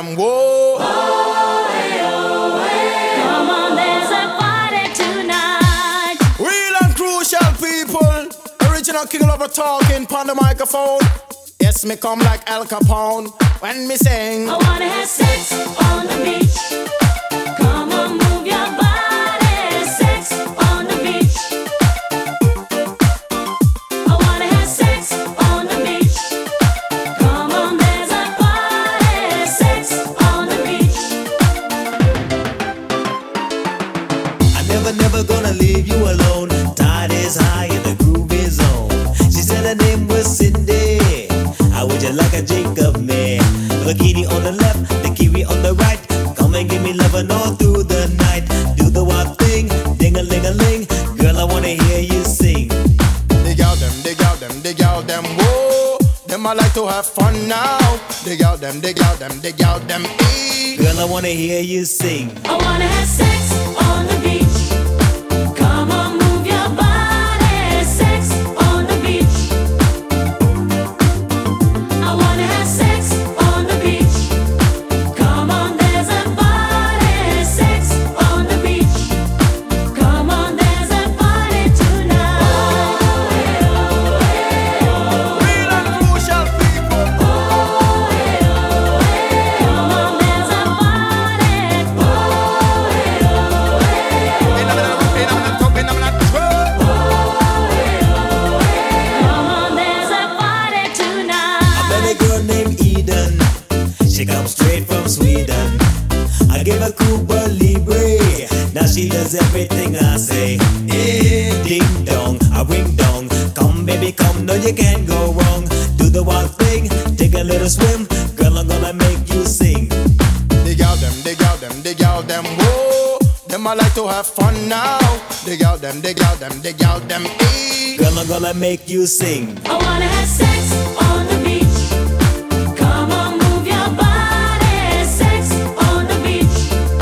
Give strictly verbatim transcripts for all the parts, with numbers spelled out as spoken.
them. Whoa. Oh, hey, oh, hey. Come on, there's a party tonight. Real and crucial people. Original King Lover talking on the microphone. Yes, me come like Al Capone when me sing. I wanna have sex on the beach. Come on, move your body. Sex on the beach. I wanna have sex on the beach. Come on, there's a party. Sex on the beach. I never, never gonna leave you alone. Tide is high and the groove is on. She said her name was Cindy. How would you like a Jacob man? Bikini on the left, the kiwi on the right. Come and give me lovin' all through the night. Do the wild thing, ding-a-ling-a-ling. Girl, I wanna hear you sing. Dig out them, dig out them, dig out them. Whoa, them I like to have fun now. Dig out them, dig out them, dig out them. E. Girl, I wanna hear you sing. I wanna have sex on the beach. Come on, move your body. Sex on the beach. I wanna have sex on the beach. Come on, there's a party. Sex on the beach. Come on, there's a party tonight. Oh, hey, oh, hey, oh. Real and crucial people. Oh, hey, oh, hey. Come on, there's a party. Oh, hey, oh, hey. In a minute, in a minute, talk, in a minute, twirl. Oh, hey, oh, hey. Come on, there's a party tonight. I met a girl named Eden. She comes straight from Sweden. I gave her Cuba Libre. Now she does everything I say. Eh, ding dong, a ring dong. Come baby, come, no you can't go wrong. Do the wild thing, take a little swim. Girl, I'm gonna make you sing. Dig out them, dig out them, dig out them. Whoa, them I like to have fun now. Dig out them, dig out them, dig out them. E. Girl, I'm gonna make you sing. I wanna have sex on the beach. Come on, move your body. Sex on the beach.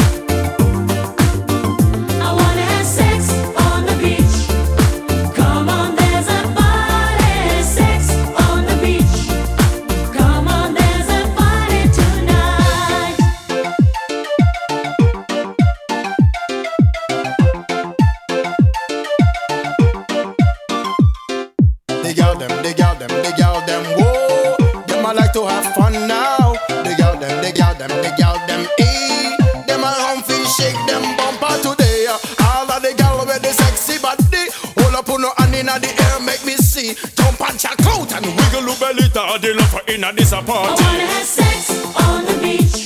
I wanna have sex on the beach. Come on, there's a party. Sex on the beach. Come on, there's a party tonight. Dig out them, dig out them, dig out them. Whoa, them I like to have fun now. Dig out them, dig out them, dig out them. E. Them a humpy shake them bumper today. All of the gal with the sexy body. Hold up on no hand inna the air, make me see. Jump and check out and wiggle your belly. To the lover inna this I party. wanna have sex on the beach.